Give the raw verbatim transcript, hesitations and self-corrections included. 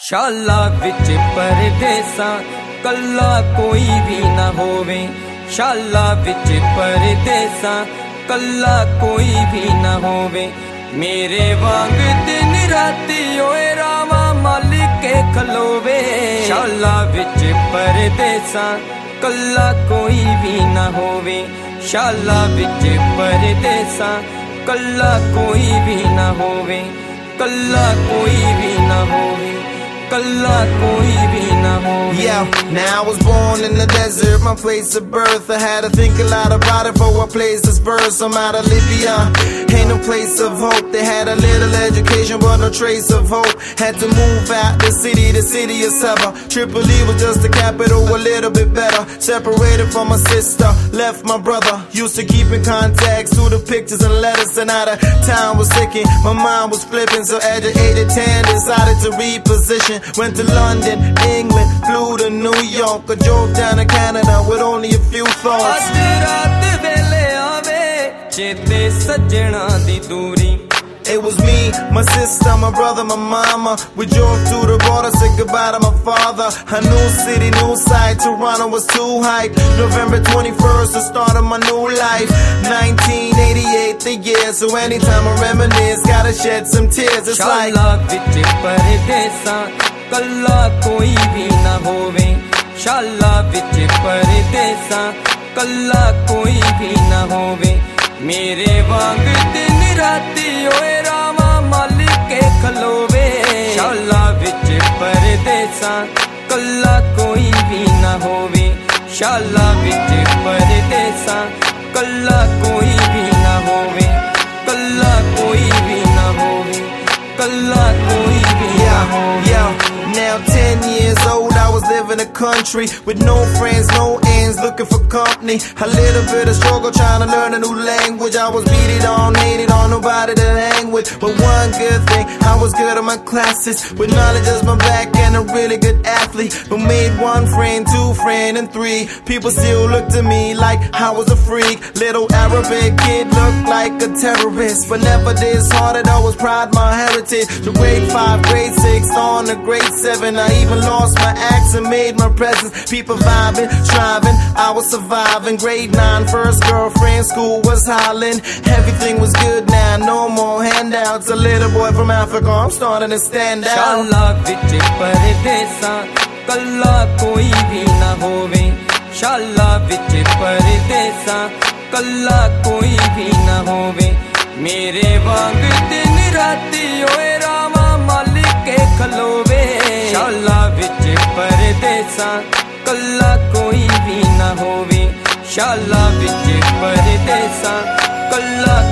शाला विच परदेसा कल्ला कोई भी ना होवे। शाला विच परदेसा कल्ला कोई भी ना होवे। मेरे वांग दिन राती ओए रावा मालिक के खलोवे। शाला विच परदेसा कल्ला कोई भी ना होवे। शाला विच परदेसा कल्ला कोई भी ना होवे। कल्ला कोई भी ना होवे। कल्ला कोई भी ना होवे। Yeah, now I was born in the desert, my place of birth. I had to think a lot about it before I placed this verse. I'm out of Libya, ain't no place of hope. They had a little education but no trace of hope. Had to move out the city, the city of Saba. Tripoli was just the capital, a little bit better. Separated from my sister, left my brother. Used to keep in contact through the pictures and letters. And out of town was sicking, my mind was flipping. So at the age of ten, decided to reposition. Went to London, England, flew to New York. I drove down to Canada with only a few thoughts. It was me, my sister, my brother, my mama. We drove to the border, said goodbye to my father. A new city, new sight, Toronto was too hype. November twenty-first, the start of my new life. nineteen eighty-eight, the year, so anytime I reminisce, gotta shed some tears. It's like कल्ला कोई भी ना होवे। शाला विच परदेसा कल्ला कोई भी ना होवे। मेरे वांग दिन राती ओए रावा मालिक के खलोवे। शाला विच परदेसा कल्ला कोई भी ना होवे। शाला विच परदेसा कल्ला कोई भी ना होवे। कल्ला कोई भी ना होवे। कल्ला कोई भी ना होवे। Now ten years old, I was living the country with no friends, no ends, looking for company. A little bit of struggle trying to learn a new language. I was beat it on, hated on, nobody to hang with. But one good thing, I was good at my classes, with knowledge as my back and a really good athlete. But made one friend, two friend, and three. People still looked at me like I was a freak. Little Arabic kid looked like a terrorist, but never disheartened, always pride my heritage. To grade five, grade six, on to grade seven, I even lost my accent, made my presence. People vibing, striving, I was surviving. Grade nine, first girlfriend, school was hollering. Everything was good now, no more handouts. A little boy from Africa, I'm starting to stand out. शाला विच परदेसा कल्ला कोई भी ना होवे। शाला विच परदेसा कल्ला कोई भी ना होवे। मेरे वांग दिन राती ओए रावा मालिक के खलोवे। शाला विच परदेसा कल्ला कोई भी ना होवे। शाला विच परदेसा कल्ला